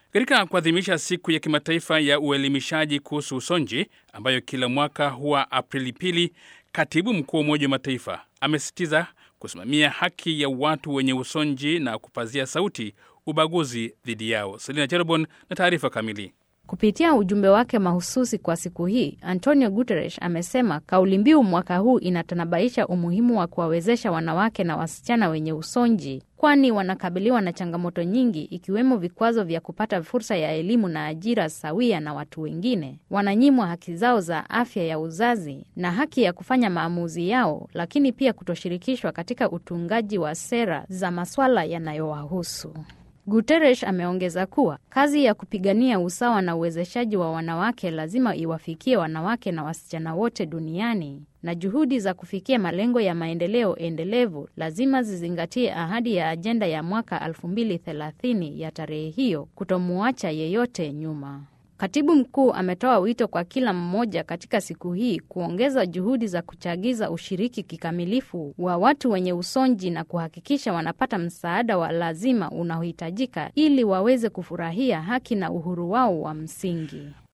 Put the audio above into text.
Katika kuadhimisha siku ya kimataifa ya uelimishaji kuhusu usonji ambayo kila mwaka huwa Aprili 2, katibu mkuu wa Umoja wa Mataifa amesisitiza kusimamia haki ya watu wenye usonji na kupazia sauti ubaguzi dhidi yao. Selina Cherobon na taarifa kamili. Kupitia ujumbe wake mahususi kwa siku hii, Antonio Guterres amesema kauli mbiu mwaka huu inatanabaisha umuhimu wa kuwawezesha wanawake na wasichana wenye usonji, kwani wanakabiliwa na changamoto nyingi ikiwemo vikwazo vya kupata fursa ya elimu na ajira sawia na watu wengine. Wananyimwa haki zao za afya ya uzazi na haki ya kufanya maamuzi yao, lakini pia kutoshirikishwa katika utungaji wa sera za masuala yanayowahusu. Guterres ameongeza kuwa kazi ya kupigania usawa na uwezeshaji wa wanawake lazima iwafikie wanawake na wasichana wote duniani, na juhudi za kufikia malengo ya maendeleo endelevu lazima zizingatie ahadi ya ajenda ya mwaka 2030 ya tarehe hiyo, kutomuacha yeyote nyuma. Katibu mkuu ametoa wito kwa kila mmoja katika siku hii kuongeza juhudi za kuchagiza ushiriki kikamilifu wa watu wenye usonji na kuhakikisha wanapata msaada wa lazima unaohitajika ili waweze kufurahia haki na uhuru wao wa msingi.